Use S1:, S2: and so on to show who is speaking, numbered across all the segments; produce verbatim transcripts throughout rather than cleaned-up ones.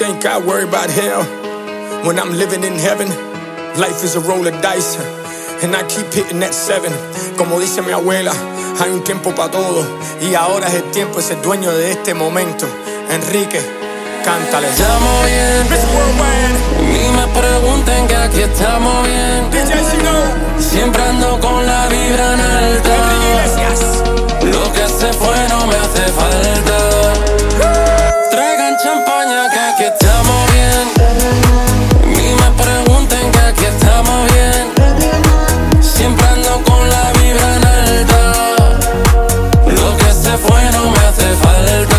S1: think I worry about hell when I'm living in heaven? Life is a roll of dice, and I keep hitting that seven. Como dice mi abuela, hay un tiempo para todo, y ahora es el tiempo de ser dueño de este momento. Enrique, cántale.
S2: Estamos bien, ni me pregunten que aquí estamos bien. Siempre ando con la vibra en alta. Lo que se fue no me hace falta. Traigan champaña que aquí estamos bien. Ni me pregunten que aquí estamos bien. Siempre ando con la vibra en alta. Lo que se fue no me hace falta.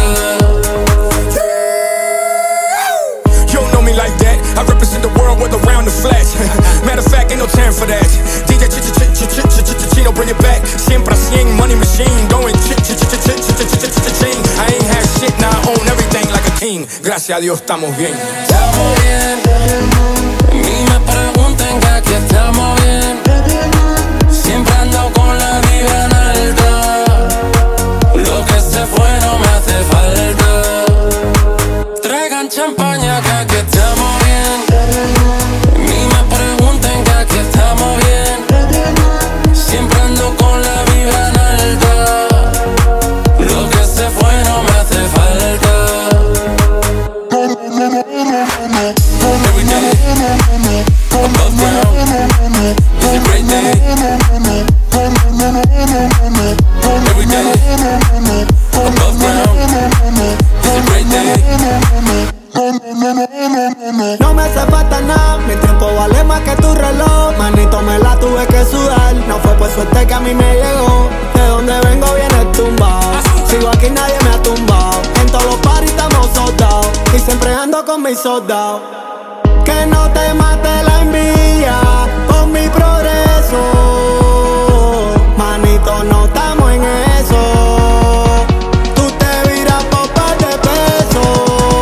S1: You don't know me like that. I represent the world with around the flash. Matter of fact, ain't no time for that. D J ch ch ch ch ch ch Chino, bring it back. Siempre a cien, money machine, going ch ch ch ch ch ch ch ch ching. I ain't had shit, now I own everything like a king. Gracias a Dios estamos bien.
S2: Estamos bien. Ni me pregunten que aquí estamos bien. Siempre ando con la vibra en alta. Lo que se fue no me hace falta. Traigan champaña que aquí estamos bien. Ni me pregunten que aquí estamos bien. Siempre ando con la vibra en alta. Lo que se fue no me hace falta. Every day, above ground, it's a great day. Every day, above ground, it's a great day.
S3: No me hace falta nada, mi tiempo vale más que tu reloj. Manito, me la tuve que sudar, no fue por suerte que a mí me llegó. De donde vengo viene tumbado, sigo aquí nadie me ha tumbado. En todos los parties estamos soldados, y siempre ando con mis soldados. Que no te mate la envidia con mi progreso. Manito, no estamos en eso. Tú te viras por par de pesos.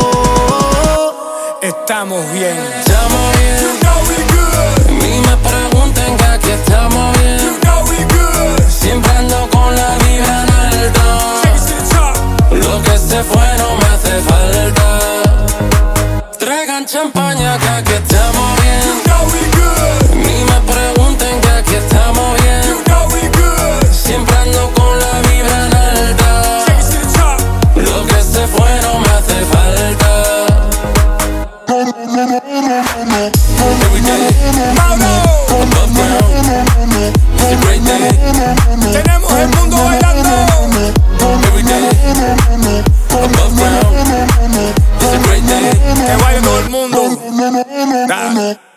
S1: Estamos bien.
S2: Estamos bien.
S1: You know we good.
S2: Ni me pregunten que aquí estamos bien.
S1: You know we good.
S2: Siempre ando con la vibra en alta.
S1: Take it to the top.
S2: Lo que se fue no me hace falta. Traigan champaña que aquí estamos bien.
S1: You know we good.
S2: Ni me pregunten que aquí estamos bien.
S1: You know we good.
S2: Siempre ando con la vibra en alta.
S1: Take it to the top.
S2: Lo que se fue no me hace falta. Every day,
S1: Mauro,
S2: above ground, it's a great day.
S1: tenemos el mundo bailando.
S2: Every day, above ground, it's a great day.
S1: Que baile todo el mundo. Da.